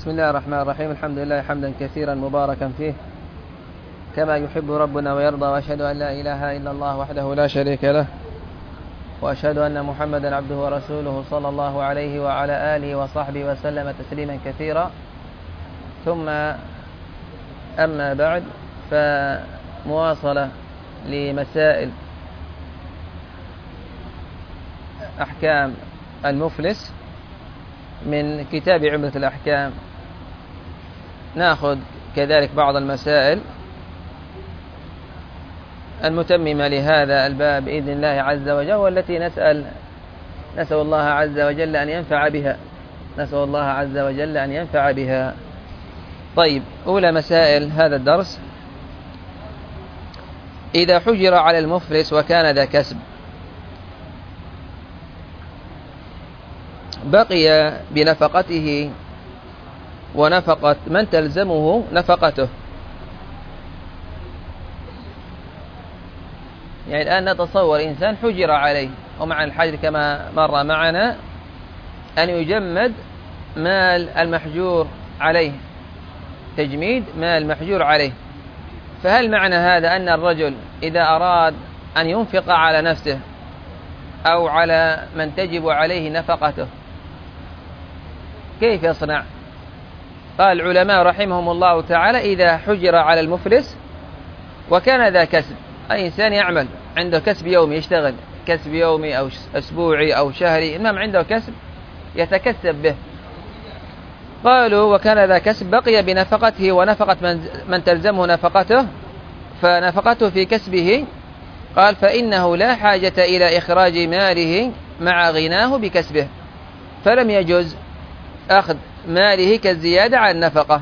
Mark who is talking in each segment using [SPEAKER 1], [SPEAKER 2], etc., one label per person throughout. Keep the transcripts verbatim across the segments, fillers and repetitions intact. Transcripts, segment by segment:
[SPEAKER 1] بسم الله الرحمن الرحيم. الحمد لله حمدا كثيرا مباركا فيه كما يحب ربنا ويرضى، وأشهد أن لا إله إلا الله وحده لا شريك له، وأشهد أن محمدا عبده ورسوله صلى الله عليه وعلى آله وصحبه وسلم تسليما كثيرا. ثم أما بعد، فمواصلة لمسائل أحكام المفلس من كتاب عمدة الأحكام. نأخذ كذلك بعض المسائل المتممة لهذا الباب بإذن الله عز وجل، والتي نسأل نسأل الله عز وجل أن ينفع بها نسأل الله عز وجل أن ينفع بها. طيب، أولى مسائل هذا الدرس: إذا حجر على المفلس وكان ذا كسب، بقي بنفقته ونفقة من تلزمه نفقته. يعني الآن نتصور إنسان حجر عليه، ومع الحجر كما مر معنا أن يجمد مال المحجور عليه، تجميد مال المحجور عليه. فهل معنى هذا أن الرجل إذا أراد أن ينفق على نفسه أو على من تجب عليه نفقته كيف يصنع؟ قال العلماء رحمهم الله تعالى: إذا حجر على المفلس وكان ذا كسب، أي إنسان يعمل عنده كسب يومي، يشتغل كسب يومي أو أسبوعي أو شهري، المهم عنده كسب يتكسب به. قالوا: وكان ذا كسب بقي بنفقته ونفقة من, من تلزمه نفقته، فنفقته في كسبه. قال: فإنه لا حاجة إلى إخراج ماله مع غناه بكسبه، فلم يجوز أخذ ماله كالزيادة عن النفقة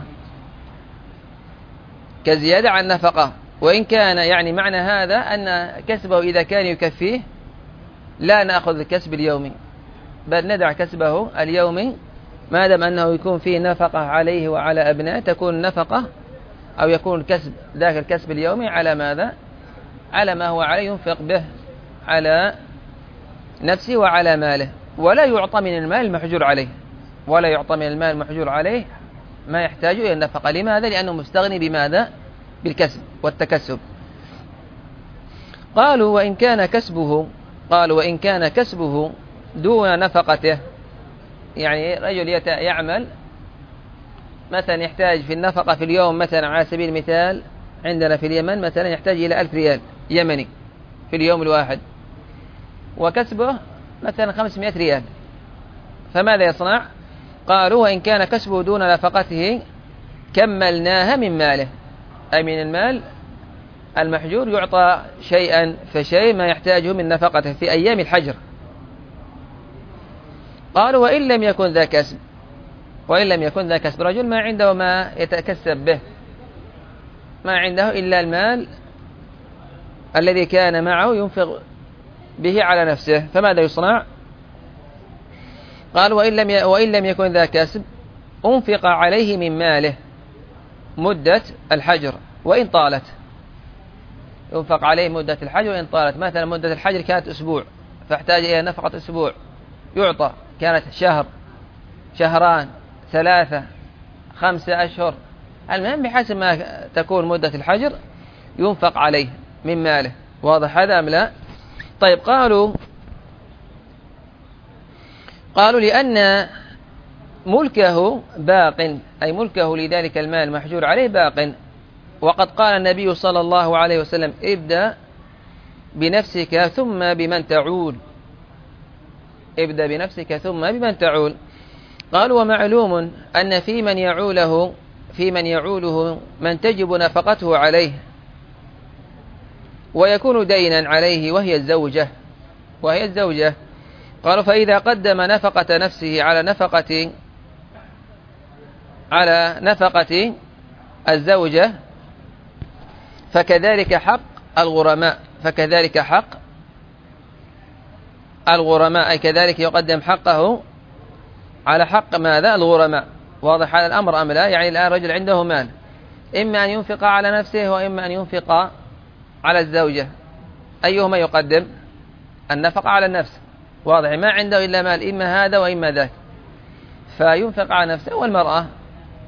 [SPEAKER 1] كالزيادة عن النفقة وإن كان يعني معنى هذا أن كسبه إذا كان يكفيه لا نأخذ الكسب اليومي، بل ندع كسبه اليومي ما دام أنه يكون فيه نفقة عليه وعلى أبنائه، تكون نفقة أو يكون الكسب ذاك الكسب اليومي على ماذا؟ على ما هو عليه، ينفق به على نفسه وعلى ماله، ولا يعطى من المال المحجور عليه ولا يعطى من المال المحجور عليه ما يحتاج إلى النفقة. لماذا؟ لأنه مستغني بماذا؟ بالكسب والتكسب. قالوا: وإن كان كسبه قالوا وإن كان كسبه دون نفقته، يعني رجل يعمل مثلا يحتاج في النفقة في اليوم، مثلا على سبيل المثال عندنا في اليمن مثلا يحتاج إلى ألف ريال يمني في اليوم الواحد، وكسبه مثلا خمسمائة ريال، فماذا يصنع؟ قالوا: وإن كان كسبه دون نفقته كملناها من ماله، أي من المال المحجور يعطى شيئا فشيء ما يحتاجه من نفقته في أيام الحجر. قالوا: وإن لم يكن ذا كسب وإن لم يكن ذا كسب رجل ما عنده ما يتكسب به، ما عنده إلا المال الذي كان معه ينفق به على نفسه، فماذا يصنع؟ قال: وإن لم وإن لم يكن ذا كسب أنفق عليه من ماله مدة الحجر وإن طالت، ينفق عليه مدة الحجر وإن طالت. مثلا مدة الحجر كانت أسبوع فاحتاج إلى نفقة أسبوع، يعطى. كانت شهر، شهران، ثلاثة، خمسة أشهر، المهم بحسب ما تكون مدة الحجر ينفق عليه من ماله. واضح هذا أم لا؟ طيب، قالوا قالوا لأن ملكه باق، أي ملكه لذلك المال محجور عليه باق، وقد قال النبي صلى الله عليه وسلم: ابدأ بنفسك ثم بمن تعول ابدأ بنفسك ثم بمن تعول. قالوا: ومعلوم أن في من يعوله في من يعوله من تجب نفقته عليه ويكون دينا عليه، وهي الزوجة وهي الزوجة قالوا: فإذا قدم نفقة نفسه على نفقة على نفقة الزوجة فكذلك حق الغرماء فكذلك حق الغرماء أي كذلك يقدم حقه على حق ماذا؟ الغرماء. واضح هذا الأمر أم لا؟ يعني الآن رجل عنده مال، إما أن ينفق على نفسه وإما أن ينفق على الزوجة، أيهما يقدم؟ النفقة على النفس. واضح، ما عنده إلا مال، إما هذا وإما ذاك، فينفق على نفسه. والمرأة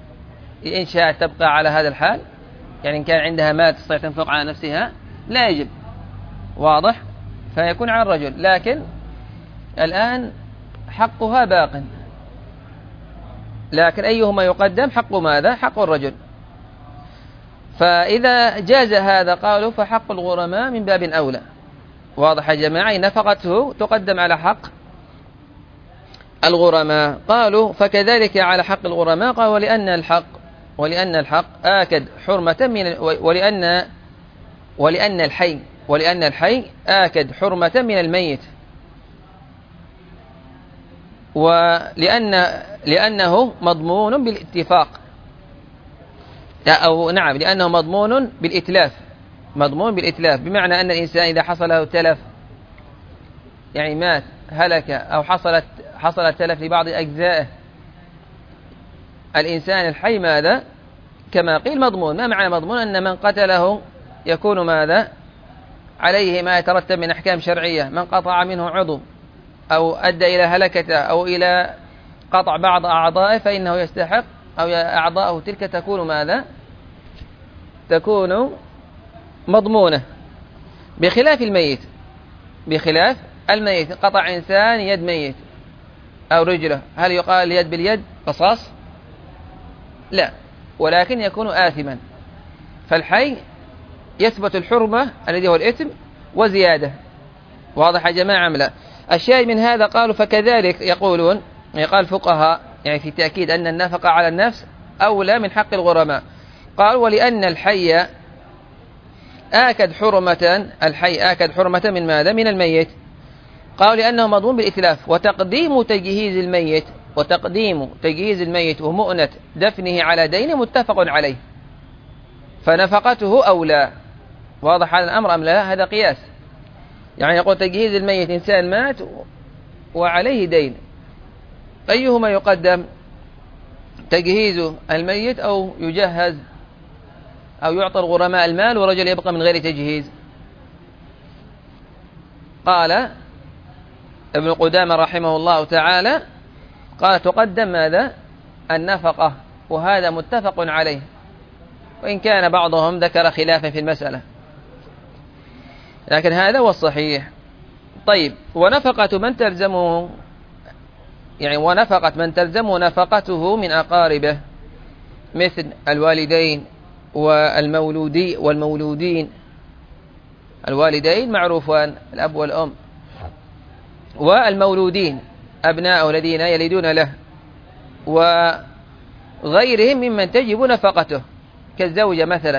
[SPEAKER 1] إن شاءت تبقى على هذا الحال، يعني إن كان عندها مال تستطيع تنفق على نفسها لا يجب، واضح، فيكون على الرجل. لكن الآن حقها باق، لكن أيهما يقدم؟ حق ماذا؟ حق الرجل. فإذا جاز هذا قالوا فحق الغرماء من باب أولى، واضح يا جماعة، نفقته تقدم على حق الغرماء. قالوا فكذلك على حق الغرماء، قال ولأن الحق ولأن الحق آكد حرمة من ولأن ولأن الحي ولأن الحي آكد حرمة من الميت، ولأن لأنه مضمون بالاتفاق، أو نعم لأنه مضمون بالإتلاف، مضمون بالإتلاف، بمعنى أن الإنسان إذا حصل له تلف، يعني مات هلك أو حصلت حصل تلف لبعض أجزائه، الإنسان الحي ماذا؟ كما قيل مضمون. ما معنى مضمون؟ أن من قتله يكون ماذا؟ عليه ما يترتب من أحكام شرعية، من قطع منه عضو أو أدى إلى هلكته أو إلى قطع بعض أعضائه فإنه يستحق، أو أعضاءه تلك تكون ماذا؟ تكون مضمونة، بخلاف الميت. بخلاف الميت، قطع إنسان يد ميت أو رجله، هل يقال اليد باليد قصاص؟ لا، ولكن يكون آثما. فالحي يثبت الحرمة الذي هو الإثم وزيادة، واضح يا جماعة أم لا؟ الشاهد من هذا قالوا فكذلك يقولون، يقال فقهاء يعني في تأكيد أن النفقة على النفس أولى من حق الغرماء. قال ولأن الحي آكد حرمة، الحي آكد حرمة من ماذا؟ من الميت. قالوا لأنه مضمون بالإتلاف، وتقديم تجهيز الميت وتقديم تجهيز الميت ومؤنة دفنه على دين متفق عليه، فنفقته أولى. واضح هذا الأمر أم لا؟ هذا قياس، يعني يقول تجهيز الميت، إنسان مات وعليه دين، أيهما يقدم؟ تجهيز الميت أو يجهز أو يعطى الغرماء المال ورجل يبقى من غير تجهيز؟ قال ابن قدامة رحمه الله تعالى قال تقدم ماذا؟ النفقة، وهذا متفق عليه، وإن كان بعضهم ذكر خلافا في المسألة، لكن هذا هو الصحيح. طيب، ونفقة من تلزمه، يعني ونفقة من تلزمه نفقته من أقاربه مثل الوالدين والمولودي والمولودين. الوالدين معروفان الأب والأم، والمولودين أبناء الذين يلدون له، وغيرهم ممن تجب نفقته كالزوجة مثلا.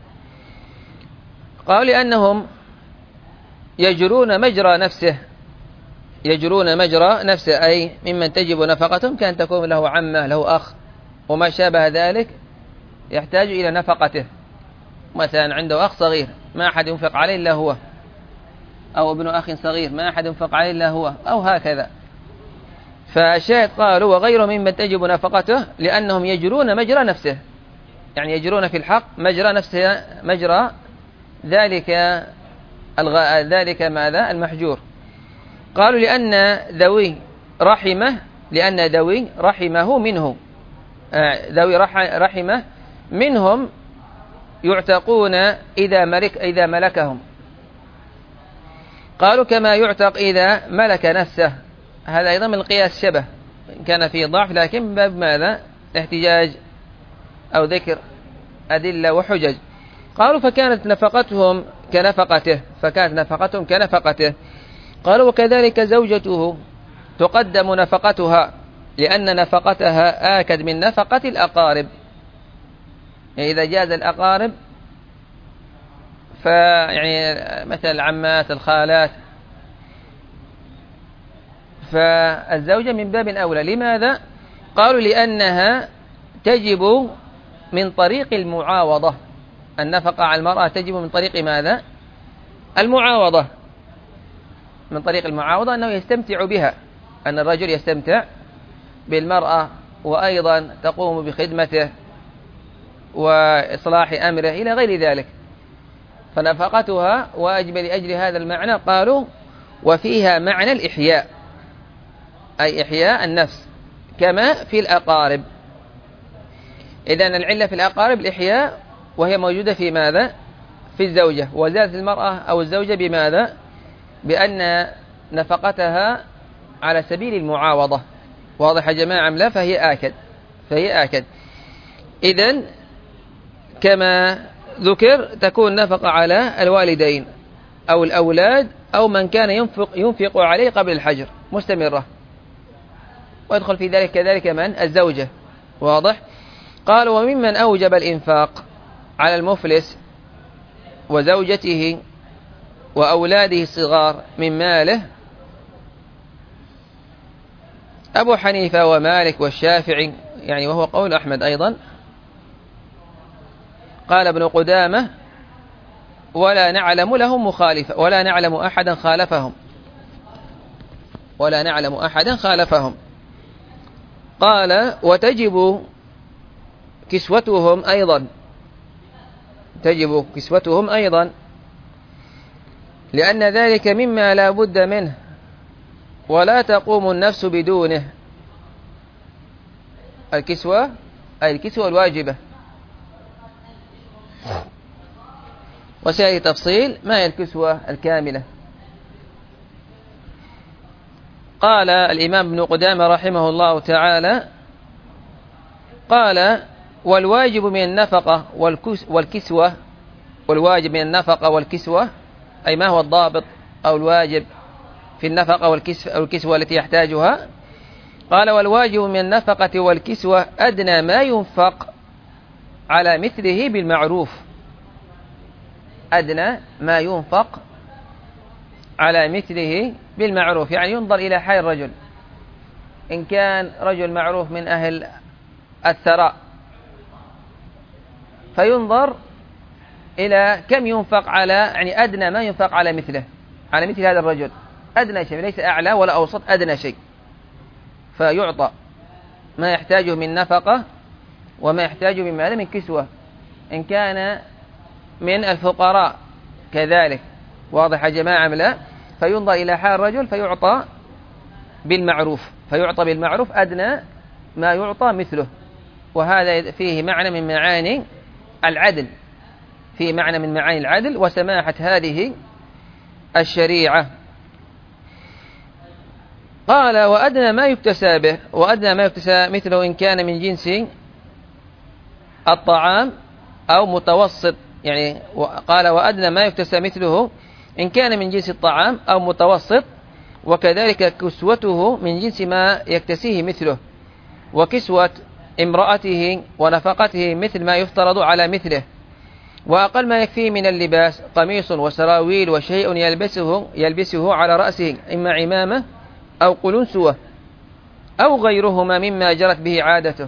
[SPEAKER 1] قالوا لأنهم يجرون مجرى نفسه، يجرون مجرى نفسه، أي ممن تجب نفقتهم كان تكون له عمة له أخ وما شابه ذلك يحتاج إلى نفقته، مثلا عنده أخ صغير ما أحد ينفق عليه إلا هو، أو ابن أخ صغير ما أحد ينفق عليه إلا هو، أو هكذا. فالشاهد قالوا وغيرهم ممن تجب نفقته لأنهم يجرون مجرى نفسه، يعني يجرون في الحق مجرى نفسه، مجرى ذلك الغ... ذلك ماذا؟ المحجور. قالوا لأن ذوي رحمه لأن ذوي رحمه منه آه ذوي رح... رحمه منهم يعتقون إذا ملك إذا ملكهم. قالوا كما يعتق إذا ملك نفسه، هذا أيضا من القياس شبه، كان فيه ضعف لكن باب ماذا؟ احتجاج أو ذكر أدلة وحجج. قالوا فكانت نفقتهم كنفقته فكانت نفقتهم كنفقته. قالوا وكذلك زوجته تقدم نفقتها لأن نفقتها آكد من نفقة الأقارب، يعني إذا جاز الأقارب فيعني مثل العمات الخالات، فالزوجة من باب أولى. لماذا؟ قالوا لأنها تجب من طريق المعاوضة، النفقة على المرأة تجب من طريق ماذا؟ المعاوضة، من طريق المعاوضة أنه يستمتع بها، أن الرجل يستمتع بالمرأة وأيضا تقوم بخدمته وإصلاح أمره إلى غير ذلك، فنفقتها واجب لأجل هذا المعنى. قالوا وفيها معنى الإحياء، أي إحياء النفس كما في الأقارب. إذن العلة في الأقارب الإحياء، وهي موجودة في ماذا؟ في الزوجة. وزادت المرأة أو الزوجة بماذا؟ بأن نفقتها على سبيل المعاوضة. واضح يا جماعة أم لا؟ فهي آكد فهي آكد إذن كما ذكر تكون نفقة على الوالدين أو الأولاد أو من كان ينفق, ينفق عليه قبل الحجر مستمرة، ويدخل في ذلك كذلك من؟ الزوجة. واضح؟ قال وممن أوجب الإنفاق على المفلس وزوجته وأولاده الصغار من ماله أبو حنيفة ومالك والشافعي، يعني وهو قول أحمد أيضا. قال ابن قدامة ولا نعلم لهم مخالفة، ولا نعلم أحدا خالفهم ولا نعلم أحدا خالفهم. قال وتجب كسوتهم أيضا تجب كسوتهم أيضا لأن ذلك مما لا بد منه ولا تقوم النفس بدونه. الكسوة أي الكسوة الواجبة، وسيأتي تفصيل ما هي الكسوة الكاملة. قال الإمام ابن قدامة رحمه الله تعالى قال والواجب من النفقة والكسوة والواجب من النفقة والكسوة أي ما هو الضابط أو الواجب في النفقة والكسوة التي يحتاجها. قال والواجب من النفقة والكسوة أدنى ما ينفق على مثله بالمعروف. أدنى ما ينفق على مثله بالمعروف، يعني ينظر إلى حال الرجل، إن كان رجل معروف من أهل الثراء فينظر إلى كم ينفق على، يعني أدنى ما ينفق على مثله، على مثل هذا الرجل، أدنى شيء، ليس أعلى ولا أوسط، أدنى شيء، فيعطى ما يحتاجه من نفقة وما يحتاجه من ماذا؟ من كسوة. إن كان من الفقراء كذلك. واضح يا جماعة أم لا؟ فينظر إلى حال الرجل فيعطى بالمعروف فيعطى بالمعروف أدنى ما يعطى مثله. وهذا فيه معنى من معاني العدل فيه معنى من معاني العدل وسماحة هذه الشريعة. قال وأدنى ما يكتسى به، وأدنى ما يكتسى مثله إن كان من جنس الطعام أو متوسط، يعني قال وأدنى ما يكتسى مثله إن كان من جنس الطعام أو متوسط، وكذلك كسوته من جنس ما يكتسيه مثله، وكسوة امرأته ونفقته مثل ما يفترض على مثله، وأقل ما يكفيه من اللباس قميص وسراويل وشيء يلبسه يلبسه على رأسه إما عمامة أو قلنسوة أو غيرهما مما جرت به عادته،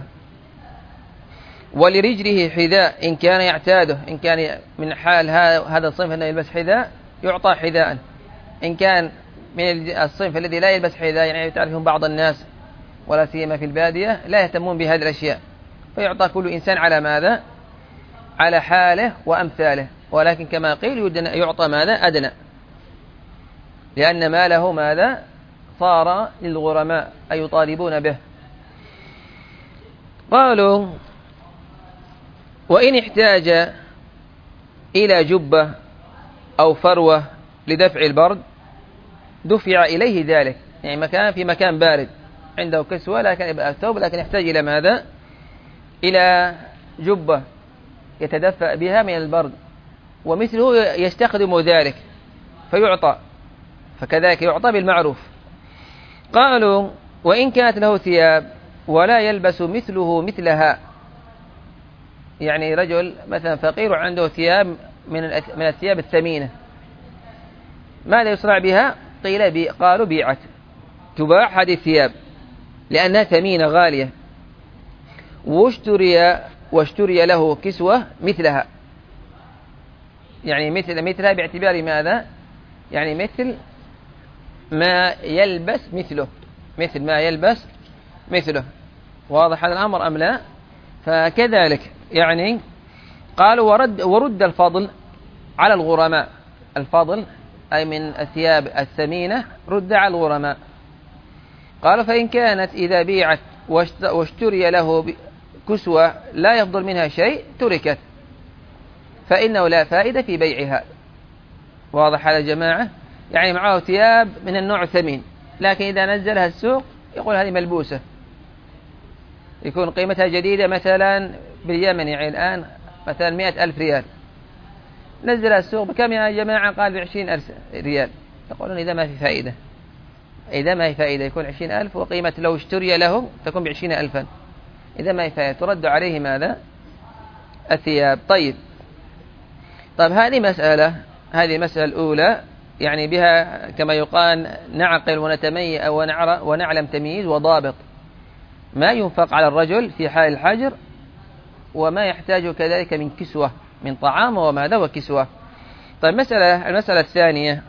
[SPEAKER 1] ولرجله حذاء إن كان يعتاده، إن كان من حال هذا الصنف أنه يلبس حذاء يعطى حذاء، إن كان من الصنف الذي لا يلبس حذاء، يعني تعرفهم بعض الناس ولا سيما في البادية لا يهتمون بهذه الأشياء، فيعطى كل إنسان على ماذا؟ على حاله وأمثاله، ولكن كما قيل يعطى ماذا؟ أدنى، لأن ماله ماذا؟ صار للغرماء أي يطالبون به. قالوا وإن احتاج إلى جبة أو فروة لدفع البرد دفع إليه ذلك، يعني مكان في مكان بارد عنده كسوة لكن يبقى الثوب، لكن يحتاج إلى ماذا؟ إلى جبة يتدفأ بها من البرد، ومثله يستخدم ذلك فيعطى، فكذلك يعطى بالمعروف. قالوا وإن كانت له ثياب ولا يلبس مثله مثلها، يعني رجل مثلا فقير عنده ثياب من من الثياب الثمينة، ماذا يصنع بها؟ قيل بي قالوا بيعت، تباع هذه الثياب لأنها ثمينة غالية، واشتري واشتري له كسوة مثلها، يعني مثل مثلها باعتبار ماذا؟ يعني مثل ما يلبس مثله مثل ما يلبس مثله. واضح هذا الأمر أم لا؟ فكذلك يعني قالوا ورد, ورد الفضل على الغرماء، الفضل أي من الثياب الثمينة رد على الغرماء. قالوا فإن كانت إذا بيعت واشتري له كسوة لا يفضل منها شيء تركت، فإنه لا فائدة في بيعها. واضح هذا يا جماعة؟ يعني معه ثياب من النوع الثمين، لكن إذا نزلها السوق يقول هذه ملبوسة، يكون قيمتها جديدة مثلا باليمن يعني الآن مثلا مئة ألف ريال، نزلها السوق بكم يا جماعة؟ قال بعشرين ألف ريال. يقولون إذا ما في فائدة، إذا ما هي فائدة يكون عشرين ألف، وقيمة لو اشتري له تكون بعشرين ألفا. إذا ما هي فائدة ترد عليه ماذا؟ الثياب. طيب طيب هذه مسألة، هذه المسألة الأولى يعني بها كما يقال نعقل ونتميز أو ونعلم تمييز وضابط ما ينفق على الرجل في حال الحجر وما يحتاج كذلك من كسوة، من طعام وماذا وكسوة. طيب مسألة المسألة الثانية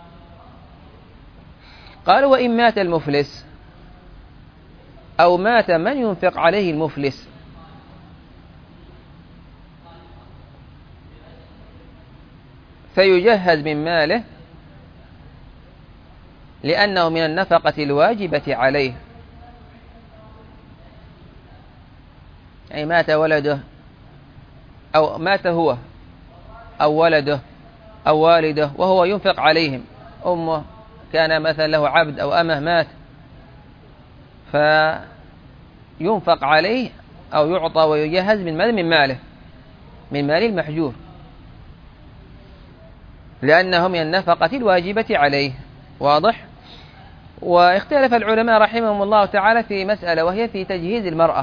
[SPEAKER 1] قالوا وإن مات المفلس أو مات من ينفق عليه المفلس فيجهز من ماله لأنه من النفقة الواجبة عليه. يعني مات ولده أو مات هو أو ولده أو والده وهو ينفق عليهم، أمه كان مثلا له عبد أو أمه مات فينفق عليه أو يعطى ويجهز من ماله من ماله من مال المحجور، لأنه من النفقة الواجبة عليه. واضح؟ واختلف العلماء رحمهم الله تعالى في مسألة، وهي في تجهيز المرأة.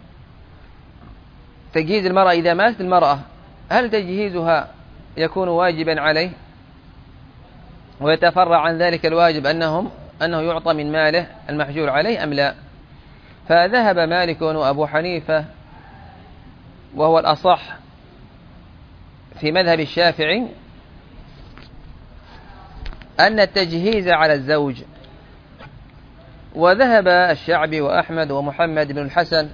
[SPEAKER 1] تجهيز المرأة إذا ماتت المرأة هل تجهيزها يكون واجبا عليه ويتفرع عن ذلك الواجب أنهم أنه يعطى من ماله المحجور عليه أم لا؟ فذهب مالك وأبو حنيفة وهو الأصح في مذهب الشافعي أن التجهيز على الزوج، وذهب الشعبي وأحمد ومحمد بن الحسن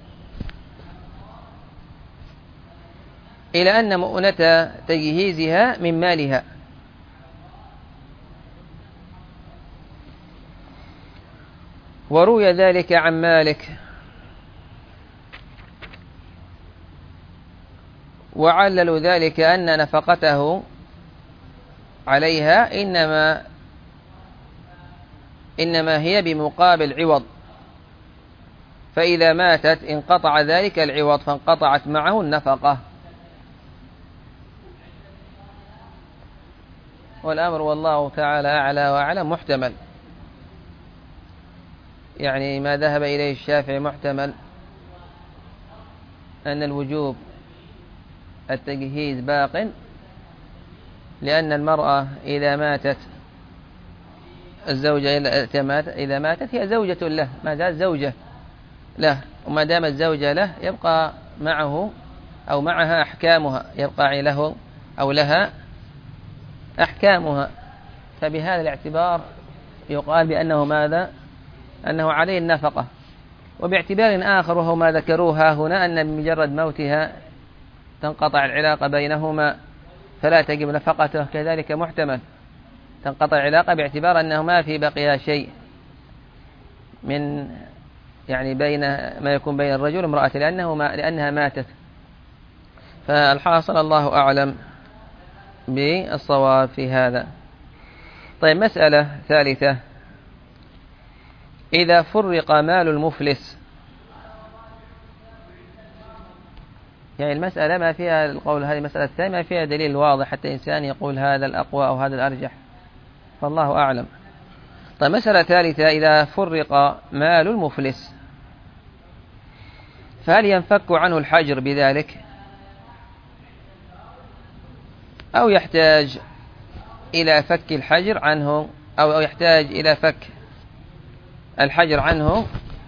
[SPEAKER 1] إلى أن مؤنة تجهيزها من مالها. وروي ذلك عن مالك، وعللوا ذلك أن نفقته عليها إنما إنما هي بمقابل عوض، فإذا ماتت انقطع ذلك العوض فانقطعت معه النفقة. والأمر والله تعالى أعلى وأعلم محتمل، يعني ما ذهب إليه الشافعي محتمل أن الوجوب التجهيز باق، لأن المرأة إذا ماتت الزوجة إذا ماتت هي زوجة له، ما زالت زوجة له، وما دامت زوجة له يبقى معه أو معها أحكامها، يبقى له أو لها أحكامها. فبهذا الاعتبار يقال بأنه ماذا؟ أنه عليه النفقة. وباعتبار آخر وهو ما ذكروها هنا أن بمجرد موتها تنقطع العلاقة بينهما فلا تجب نفقته، كذلك محتمل تنقطع العلاقة باعتبار أنه ما في بقيها شيء من يعني بين ما يكون بين الرجل وامرأته لأنه ما لأنها ماتت. فالحاصل الله أعلم بالصواب في هذا. طيب مسألة ثالثة، إذا فرق مال المفلس، يعني المسألة ما فيها القول هذه المسألة الثانية ما فيها دليل واضح حتى إنسان يقول هذا الأقوى أو هذا الأرجح، فالله أعلم. طيب مسألة ثالثة، إذا فرق مال المفلس فهل ينفك عنه الحجر بذلك أو يحتاج إلى فك الحجر عنه أو يحتاج إلى فك الحجر عنه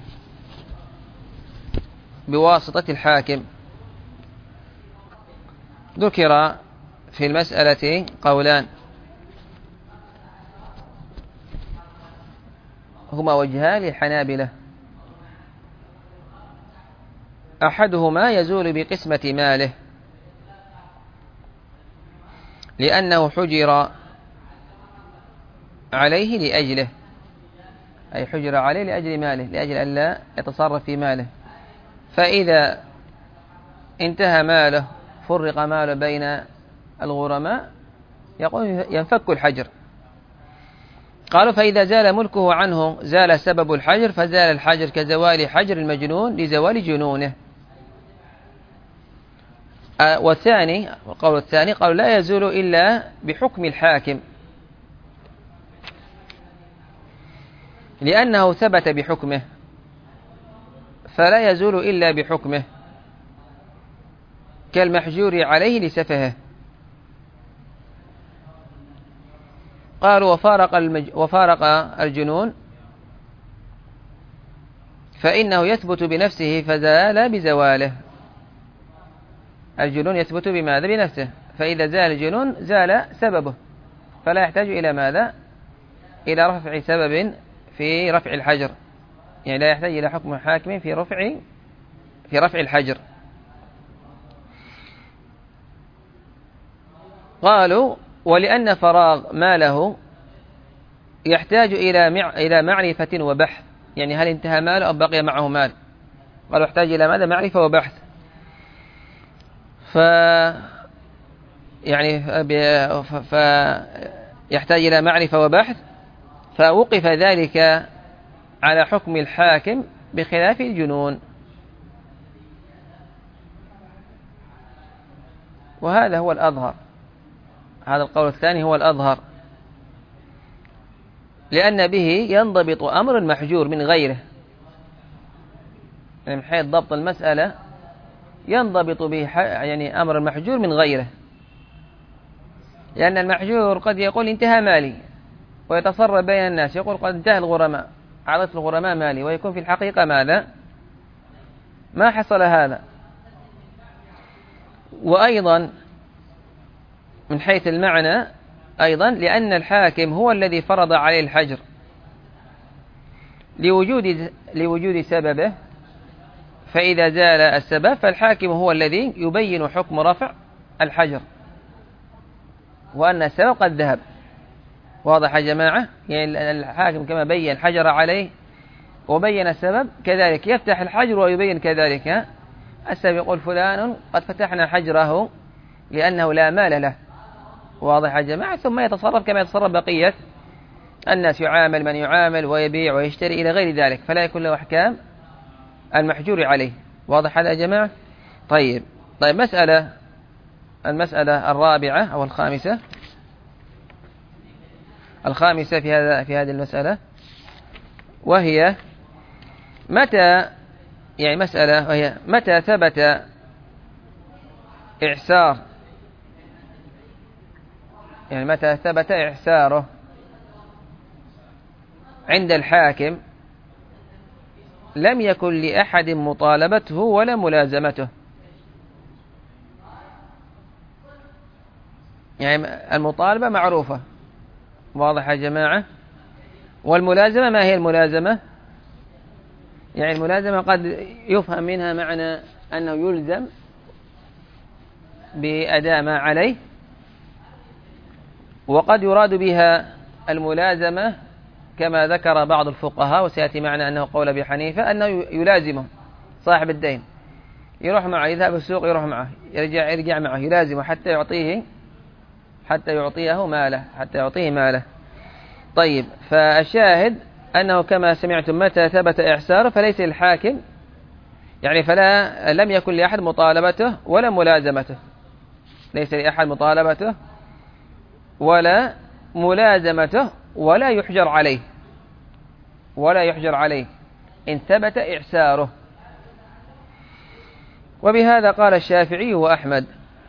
[SPEAKER 1] بواسطة الحاكم؟ ذكر في المسألة قولان هما وجهان للحنابلة، أحدهما يزول بقسمة ماله لأنه حجر عليه لأجله، أي حجر عليه لأجل ماله، لأجل أن لا يتصرف في ماله، فإذا انتهى ماله فرق ماله بين الغرماء يقول ينفك الحجر. قالوا فإذا زال ملكه عنه زال سبب الحجر، فزال الحجر كزوال حجر المجنون لزوال جنونه. آه والثاني القول الثاني قالوا لا يزول إلا بحكم الحاكم، لأنه ثبت بحكمه فلا يزول إلا بحكمه، كالمحجور عليه لسفهه. قالوا وفارق, المج... وفارق الجنون فإنه يثبت بنفسه فزال بزواله. الجنون يثبت بماذا؟ بنفسه، فإذا زال الجنون زال سببه، فلا يحتاج إلى ماذا؟ إلى رفع سبب في رفع الحجر، يعني لا يحتاج إلى حكم حاكم في رفع في رفع الحجر. قالوا ولأن فراغ ماله يحتاج إلى مع... إلى معرفة وبحث، يعني هل انتهى ماله أو بقي معه مال؟ قالوا يحتاج إلى ماذا؟ معرفة وبحث. ف يعني ف... ف... يحتاج إلى معرفة وبحث، فوقف ذلك على حكم الحاكم بخلاف الجنون. وهذا هو الأظهر، هذا القول الثاني هو الأظهر، لأن به ينضبط أمر المحجور من غيره، يعني من حيث ضبط المسألة ينضبط به يعني أمر المحجور من غيره، لأن المحجور قد يقول انتهى مالي ويتصرف بين الناس، يقول قد انتهى الغرماء، أعطيت الغرماء مالي، ويكون في الحقيقة ماذا؟ ما حصل هذا. وأيضا من حيث المعنى أيضا لأن الحاكم هو الذي فرض عليه الحجر لوجود لوجود سببه، فإذا زال السبب فالحاكم هو الذي يبين حكم رفع الحجر، وأن السبب قد ذهب. واضح يا جماعة؟ يعني الحاكم كما بين حجر عليه وبين السبب كذلك يفتح الحجر ويبين كذلك السبب، يقول فلان قد فتحنا حجره لأنه لا مال له. واضح يا جماعة؟ ثم يتصرف كما يتصرف بقية الناس، يعامل من يعامل ويبيع ويشتري إلى غير ذلك، فلا يكون له أحكام المحجور عليه. واضح هذا يا جماعة؟ طيب طيب مسألة المسألة الرابعة أو الخامسة الخامسة في هذا في هذه المسألة، وهي متى يعني مسألة وهي متى ثبت إعسار، يعني متى ثبت إعساره عند الحاكم لم يكن لأحد مطالبته ولا ملازمته. يعني المطالبة معروفة، واضح يا جماعة؟ والملازمة ما هي الملازمة؟ يعني الملازمة قد يفهم منها معنى أنه يلزم بأداء ما عليه، وقد يراد بها الملازمة كما ذكر بعض الفقهاء وسيأتي معنا أنه قول أبي حنيفة أنه يلازمه صاحب الدين، يروح معه، يذهب السوق يروح معه، يرجع يرجع معه، يلازمه حتى يعطيه حتى يعطيه ماله حتى يعطيه ماله. طيب فالشاهد أنه كما سمعتم متى ثبت إعساره فليس الحاكم، يعني فلا لم يكن لأحد مطالبته ولا ملازمته، ليس لأحد مطالبته ولا ملازمته ولا يحجر عليه ولا يحجر عليه إن ثبت إعساره. وبهذا قال الشافعي وأحمد.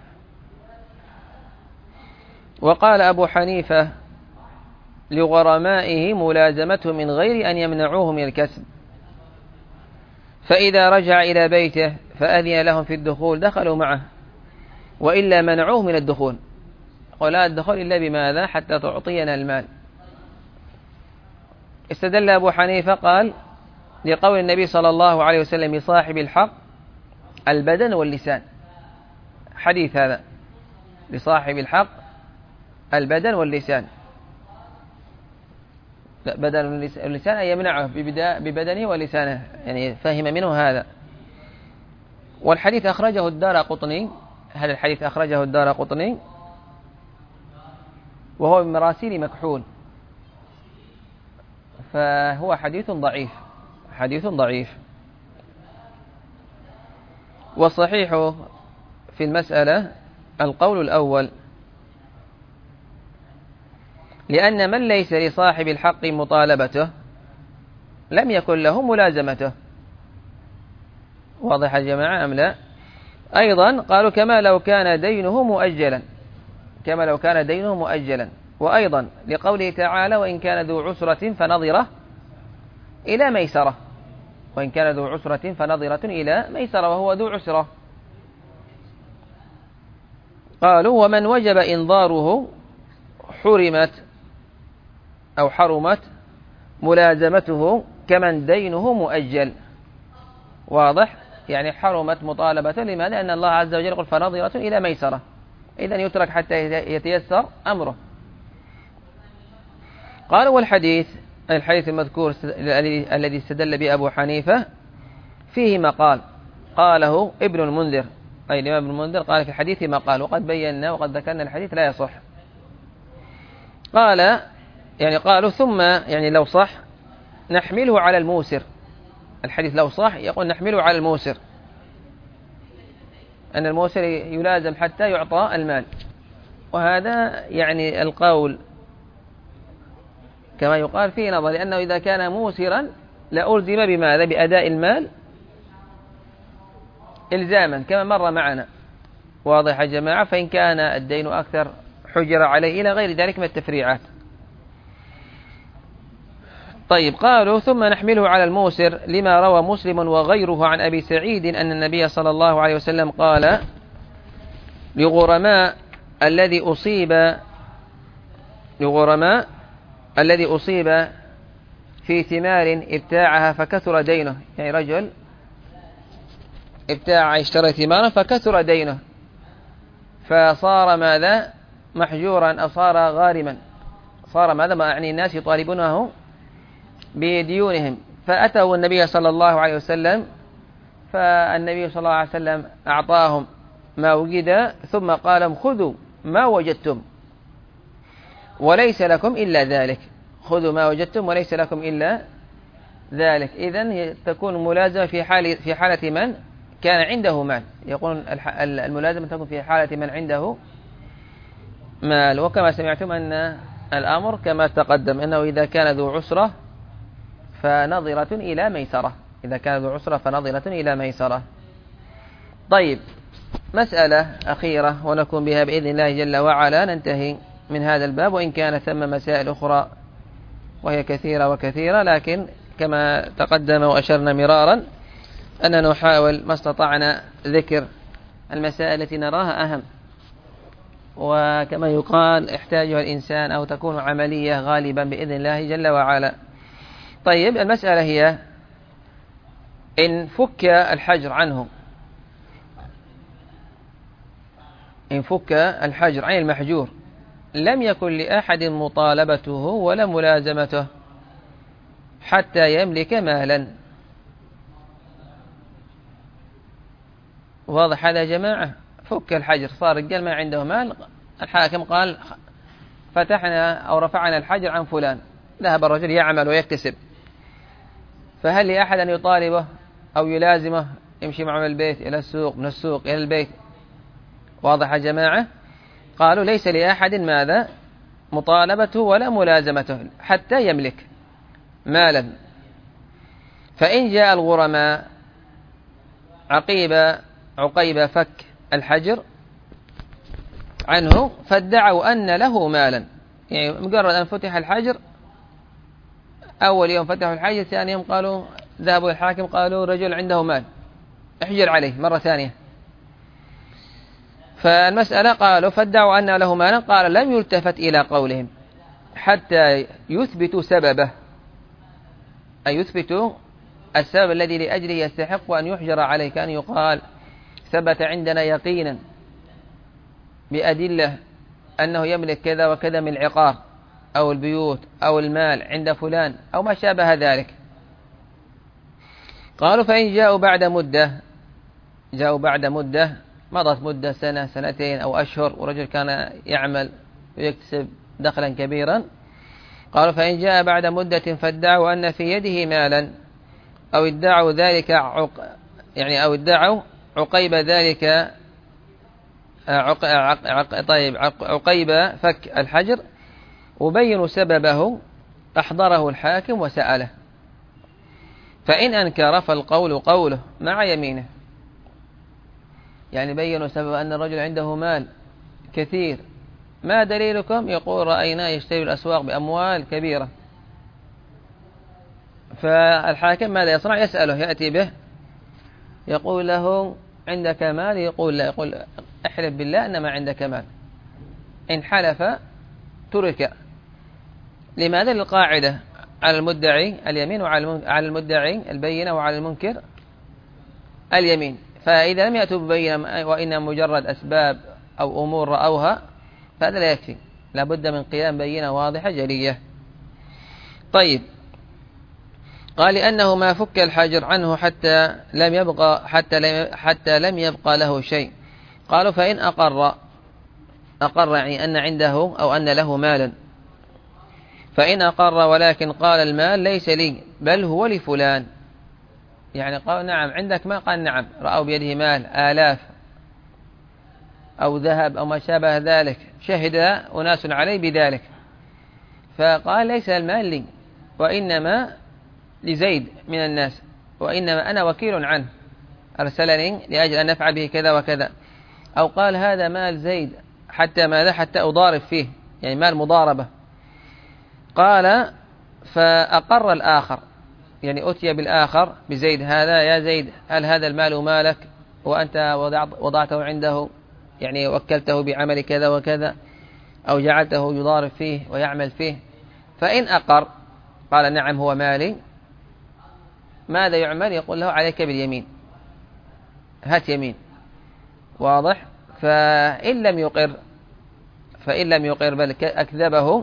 [SPEAKER 1] وقال أبو حنيفة لغرمائه ملازمته من غير أن يمنعوه من الكسب، فإذا رجع إلى بيته فأذن لهم في الدخول دخلوا معه، وإلا منعوه من الدخول، ولا الدخول إلا بماذا؟ حتى تعطينا المال. استدل أبو حنيفة قال لقول النبي صلى الله عليه وسلم لصاحب الحق البدن واللسان، حديث هذا لصاحب الحق البدن واللسان، بدن واللسان أن يمنعه ببدنه ولسانه، يعني فهم منه هذا. والحديث أخرجه الدارقطني، هذا الحديث أخرجه الدارقطني وهو من مراسيل مكحول، فهو حديث ضعيف، حديث ضعيف. والصحيح في المسألة القول الأول، لأن من ليس لصاحب الحق مطالبته لم يكن له ملازمته. واضح يا جماعة أم لا؟ أيضا قالوا كما لو كان دينه مؤجلا، كما لو كان دينه مؤجلا. وأيضا لقوله تعالى وإن كان ذو عسرة فنظرة إلى ميسرة، وإن كان ذو عسرة فنظرة إلى ميسرة، وهو ذو عسرة. قالوا ومن وجب إنظاره حرمت أو حرمت ملازمته كمن دينه مؤجل. واضح؟ يعني حرمت مطالبته. لماذا؟ لأن الله عز وجل يقول فنظرة إلى ميسرة، إذن يترك حتى يتيسر أمره. قالوا والحديث، الحديث المذكور الذي استدل به أبو حنيفة فيه مقال قاله ابن المنذر، أي الإمام ابن المنذر قال في الحديث مقال، وقد بينا وقد ذكرنا الحديث لا يصح. قال يعني قالوا ثم يعني لو صح نحمله على الموسر، الحديث لو صح يقول نحمله على الموسر، أن الموسر يلازم حتى يعطى المال. وهذا يعني القول كما يقال فيه نظر، لأنه إذا كان موسرا لألزم بماذا؟ بأداء المال إلزاما كما مر معنا. واضح يا جماعة؟ فإن كان الدين أكثر حجر عليه إلى غير ذلك من التفريعات. طيب قالوا ثم نحمله على الموسر لما روى مسلم وغيره عن أبي سعيد أن النبي صلى الله عليه وسلم قال لغرماء الذي أصيب لغرماء الذي أصيب في ثمار ابتاعها فكثر دينه، يعني رجل ابتاع اشترى ثمارا فكثر دينه فصار ماذا؟ محجورا أو صار غارما، صار ماذا؟ ما يعني الناس يطالبونه بديونهم، فأتوا النبي صلى الله عليه وسلم، فالنبي صلى الله عليه وسلم أعطاهم ما وجد ثم قال لهم خذوا ما وجدتم وليس لكم إلا ذلك، خذوا ما وجدتم وليس لكم إلا ذلك. إذن تكون ملازمة في حالة في حالة من كان عنده مال، يقول الملازمة تكون في حالة من عنده مال. وكما سمعتم أن الأمر كما تقدم أنه إذا كان ذو عسرة فنظرة إلى ميسرة، إذا كان ذو عسرة فنظرة إلى ميسرة. طيب مسألة أخيرة ونكون بها بإذن الله جل وعلا ننتهي من هذا الباب، وإن كان ثم مسائل أخرى وهي كثيرة وكثيرة، لكن كما تقدم وأشرنا مرارا أننا نحاول ما استطعنا ذكر المسائل التي نراها أهم، وكما يقال احتاجها الإنسان أو تكون عملية غالبا بإذن الله جل وعلا. طيب المسألة هي إن فك الحجر عنه، إن فك الحجر عن المحجور لم يكن لأحد مطالبته ولا ملازمته حتى يملك مالا. واضح هذا يا جماعة؟ فك الحجر، صار الرجال ما عنده مال، الحاكم قال فتحنا أو رفعنا الحجر عن فلان، ذهب الرجل يعمل ويكتسب، فهل لأحد أن يطالبه أو يلازمه يمشي معه من البيت إلى السوق، من السوق إلى البيت؟ واضح يا جماعة؟ قالوا ليس لأحد ماذا؟ مطالبته ولا ملازمته حتى يملك مالا. فإن جاء الغرماء عقيب عقيب فك الحجر عنه فادعوا أن له مالا، يعني مجرد أن فتح الحجر أول يوم فتحوا الحجر، ثاني يوم قالوا ذهبوا الحاكم قالوا رجل عنده مال احجر عليه مرة ثانية. فالمسألة قالوا فادعوا أن له مالا، قال لم يلتفت إلى قولهم حتى يثبتوا سببه، أي يثبتوا السبب الذي لأجله يستحق أن يحجر عليه، كان يقال ثبت عندنا يقينا بأدلة أنه يملك كذا وكذا من العقار أو البيوت أو المال عند فلان أو ما شابه ذلك. قالوا فإن جاءوا بعد مدة جاءوا بعد مدة، مضت مدة سنة سنتين أو أشهر، ورجل كان يعمل ويكتسب دخلا كبيرا، قالوا فإن جاء بعد مدة فادعوا أن في يده مالا، أو ادعوا ذلك عق يعني أو ادعوا عقيب ذلك عق عق عق طيب عق عقيب فك الحجر، وبينوا سببه، أحضره الحاكم وسأله، فإن أنكر فالقول قوله مع يمينه. يعني بينوا سبب أن الرجل عنده مال كثير، ما دليلكم؟ يقول رأيناه يشتري الأسواق بأموال كبيرة. فالحاكم ماذا يصنع؟ يسأله، يأتي به يقول له عندك مال؟ يقول لا، يقول احلف بالله أن ما عندك مال. إن حلف ترك. لماذا؟ للقاعدة على المدعي اليمين، وعلى المدعي البينة، وعلى المنكر اليمين. فإذا لم يأتوا ببينة وإن مجرد أسباب أو أمور رأوها فهذا لا يكفي، لا بد من قيام بينة واضحة جلية. طيب، قال لأنه ما فك الحجر عنه حتى لم يبقى حتى لم حتى لم يبقى له شيء. قالوا فإن أقر أقر يعني أن عنده أو أن له مالا، فإن أقر ولكن قال المال ليس لي بل هو لفلان، يعني قال نعم عندك مال، قال نعم، رأوا بيده مال آلاف أو ذهب أو ما شابه ذلك، شهد أناس عليه بذلك، فقال ليس المال لي وإنما لزيد من الناس، وإنما أنا وكيل عنه، أرسلني لأجل أن أفعل به كذا وكذا. أو قال هذا مال زيد حتى ماذا؟ حتى أضارب فيه، يعني مال مضاربة. قال فأقر الآخر، يعني أتي بالآخر بزيد، هذا يا زيد هل هذا المال مالك وأنت وضعته عنده، يعني وكلته بعمل كذا وكذا، أو جعلته يضارب فيه ويعمل فيه؟ فإن أقر قال نعم هو مالي، ماذا يعمل؟ يقول له عليك باليمين، هات يمين، واضح؟ فإن لم يقر فإن لم يقر بل أكذبه،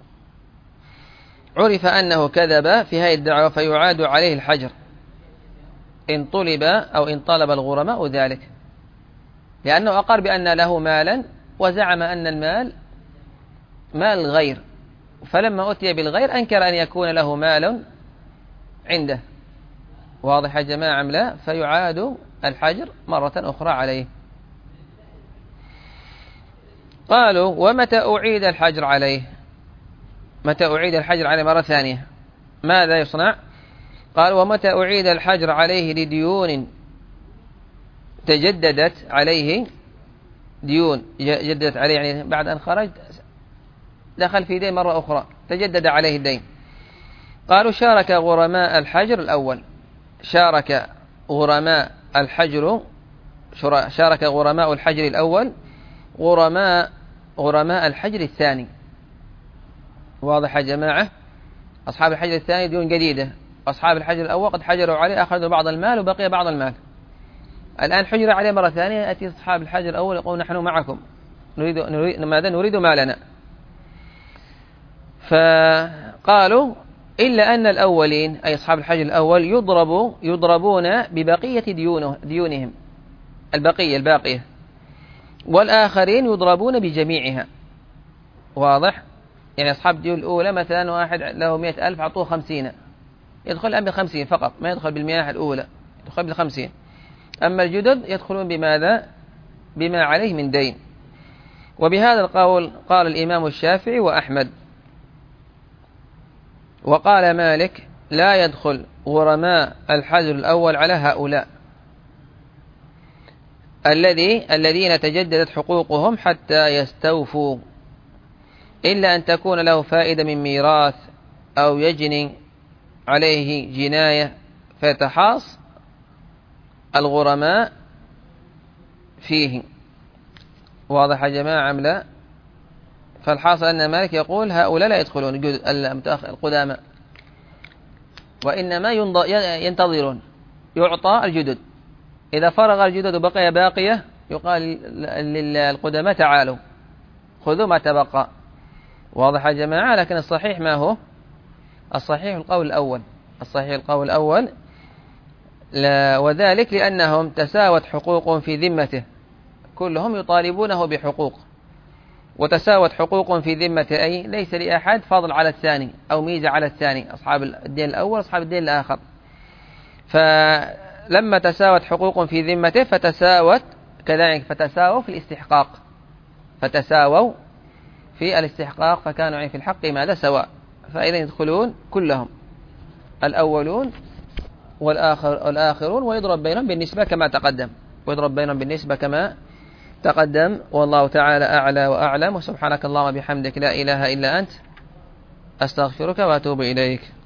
[SPEAKER 1] عرف أنه كذب في هذه الدعوة فيعاد عليه الحجر إن طلب أو إن طلب الغرماء ذلك، لأنه أقر بأن له مالا وزعم أن المال مال غير، فلما أتي بالغير أنكر أن يكون له مال عنده. واضح يا جماعة أم لا؟ فيعاد الحجر مرة أخرى عليه. قالوا ومتى أعيد الحجر عليه؟ متى أعيد الحجر عليه مرة ثانية ماذا يصنع؟ قال ومتى أعيد الحجر عليه لديون تجددت عليه، ديون جددت عليه يعني بعد أن خرج دخل في دين مرة أخرى تجدد عليه الدين. قالوا شارك غرماء الحجر الأول، شارك غرماء الحجر شارك غرماء الحجر الأول غرماء غرماء الحجر الثاني. واضح يا جماعة؟ أصحاب الحجر الثاني ديون جديدة، أصحاب الحجر الأول قد حجروا عليه، أخذوا بعض المال وبقي بعض المال، الآن حجر عليه مرة ثانية، يأتي أصحاب الحجر الأول يقول نحن معكم نريد, نريد ماذا؟ نريد مالنا. فقالوا إلا أن الأولين أي أصحاب الحجر الأول يضربوا يضربون ببقية ديونه ديونهم البقية الباقية، والآخرين يضربون بجميعها. واضح؟ يعني أصحاب الديون الأولى مثلا واحد له مئة ألف أعطوه خمسين، يدخل الآن بخمسين فقط، ما يدخل بالمئة الأولى، يدخل بالخمسين. أما الجدد يدخلون بماذا؟ بما عليه من دين. وبهذا القول قال الإمام الشافعي وأحمد. وقال مالك لا يدخل غرماء الحجر الأول على هؤلاء الذي الذين تجددت حقوقهم حتى يستوفوا، إلا أن تكون له فائدة من ميراث أو يجني عليه جناية فيتحاص الغرماء فيه. واضح يا جماعة أم لا؟ فالحاصل أن مالك يقول هؤلاء لا يدخلون القدامى، وإنما ينتظرون يعطى الجدد، إذا فرغ الجدد وبقي باقية يقال للقدامى تعالوا خذوا ما تبقى. واضح يا جماعة؟ لكن الصحيح ما هو؟ الصحيح القول الأول، الصحيح القول الأول وذلك لأنهم تساوت حقوق في ذمته، كلهم يطالبونه بحقوق، وتساوت حقوق في ذمة أي ليس لأحد فضل على الثاني أو ميزة على الثاني، أصحاب الدين الأول أصحاب الدين الآخر. فلما تساوت حقوق في ذمته فتساوت كذلك فتساووا في الاستحقاق، فتساووا في الاستحقاق فكانوا في الحق ماذا سواء، فإذا يدخلون كلهم الأولون والآخر والآخرون، ويضرب بينهم بالنسبة كما تقدم، ويضرب بينهم بالنسبة كما تقدم. والله تعالى أعلى وأعلم، وسبحانك اللهم وبحمدك لا إله إلا أنت أستغفرك وأتوب إليك.